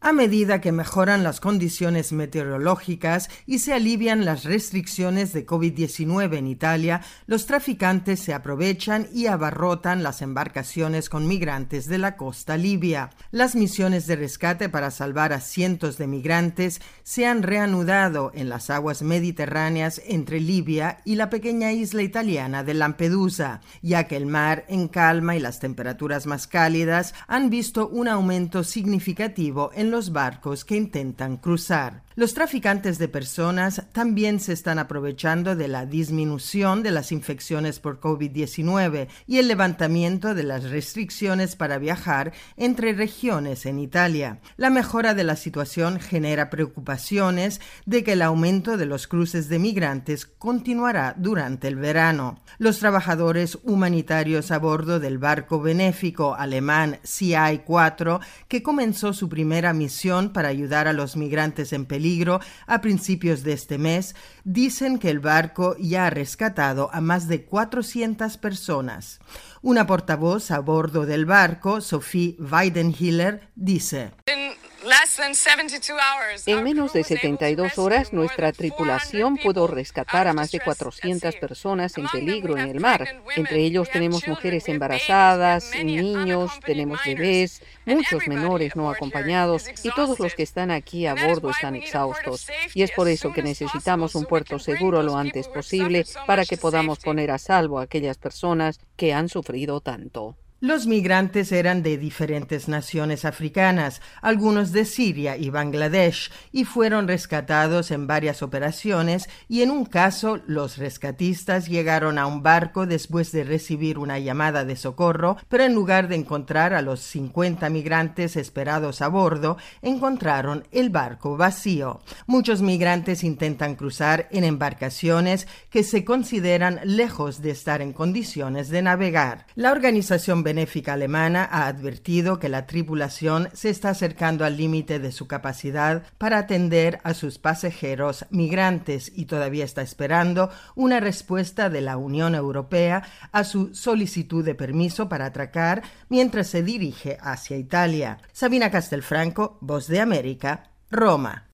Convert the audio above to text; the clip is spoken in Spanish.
A medida que mejoran las condiciones meteorológicas y se alivian las restricciones de COVID-19 en Italia, los traficantes se aprovechan y abarrotan las embarcaciones con migrantes de la costa libia. Las misiones de rescate para salvar a cientos de migrantes se han reanudado en las aguas mediterráneas entre Libia y la pequeña isla italiana de Lampedusa, ya que el mar en calma y las temperaturas más cálidas han visto un aumento significativo en los barcos que intentan cruzar. Los traficantes de personas también se están aprovechando de la disminución de las infecciones por COVID-19 y el levantamiento de las restricciones para viajar entre regiones en Italia. La mejora de la situación genera preocupaciones de que el aumento de los cruces de migrantes continuará durante el verano. Los trabajadores humanitarios a bordo del barco benéfico alemán CI4, que comenzó su primera misión para ayudar a los migrantes en peligro a principios de este mes, dicen que el barco ya ha rescatado a más de 400 personas. Una portavoz a bordo del barco, Sophie Weidenhiller, dice: En menos de 72 horas, nuestra tripulación pudo rescatar a más de 400 personas en peligro en el mar. Entre ellos tenemos mujeres embarazadas, niños, tenemos bebés, muchos menores no acompañados y todos los que están aquí a bordo están exhaustos. Y es por eso que necesitamos un puerto seguro lo antes posible para que podamos poner a salvo a aquellas personas que han sufrido tanto. Los migrantes eran de diferentes naciones africanas, algunos de Siria y Bangladesh, y fueron rescatados en varias operaciones, y en un caso los rescatistas llegaron a un barco después de recibir una llamada de socorro, pero en lugar de encontrar a los 50 migrantes esperados a bordo, encontraron el barco vacío. Muchos migrantes intentan cruzar en embarcaciones que se consideran lejos de estar en condiciones de navegar. La organización benéfica alemana ha advertido que la tripulación se está acercando al límite de su capacidad para atender a sus pasajeros migrantes y todavía está esperando una respuesta de la Unión Europea a su solicitud de permiso para atracar mientras se dirige hacia Italia. Sabina Castelfranco, Voz de América, Roma.